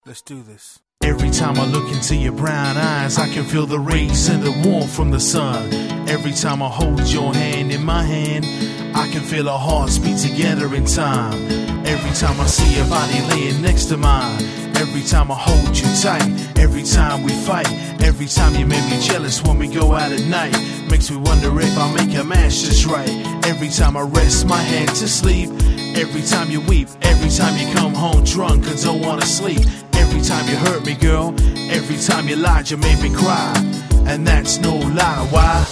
Let's do this. Every time I look into your brown eyes, I can feel the rays and the warmth from the sun. Every time I hold your hand in my hand, I can feel our hearts beat together in time. Every time I see your body laying next to mine, every time I hold you tight, every time we fight, every time you make me jealous when we go out at night, makes me wonder if I make a match just right. Every time I rest my head to sleep, every time you weep, every time you come home drunk and don't wanna sleep, every time you hurt me, girl, every time you lied, you made me cry, and that's no lie. Why?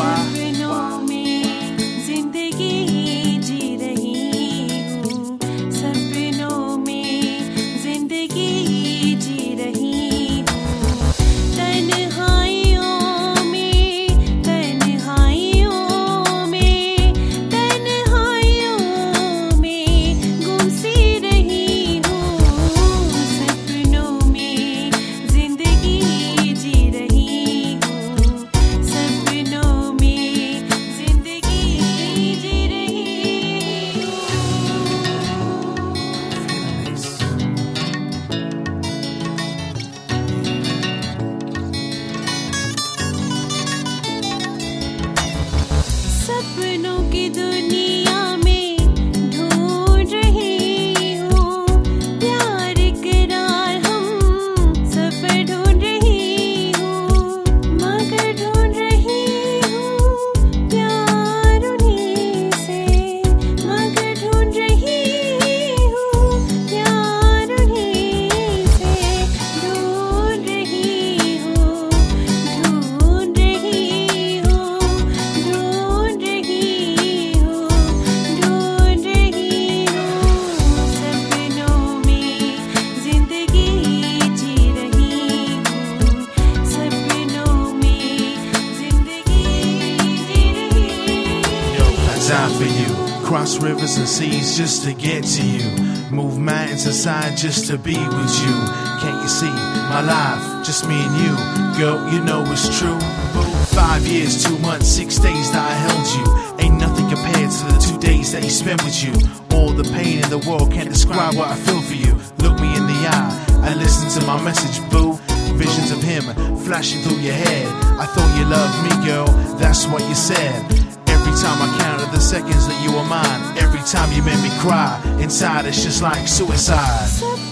सपनों की दुनिया में ढूंढ रही हूँ प्यार करार, हम सफर ढूंढ रही हूँ, मगर ढूंढ रही हूँ प्यार उन्हीं से, मगर ढूंढ रही हूँ प्यार उन्हीं से, ढूंढ रही हूँ, ढूंढ रही हूँ, ढूंढ रही हूँ, ढूंढ रही हूँ, सपनों में जिंदगी जी रही हूँ, सपनों में जिंदगी जी रही हूँ. Yo, I die for you. Cross rivers and seas just to get to you. Move mountains aside just to be with you. Can't you see my life? Just me and you. Girl, you know it's true. 5 years, 2 months, 6 days that I held you. Ain't nothing compared to the 2 days that he spent with you. All the pain in the world can't describe what I feel for you. Look me in the eye and listen to my message, boo. Visions of him flashing through your head. I thought you loved me, girl, that's what you said. Every time I counted the seconds that you were mine, every time you made me cry, inside it's just like suicide.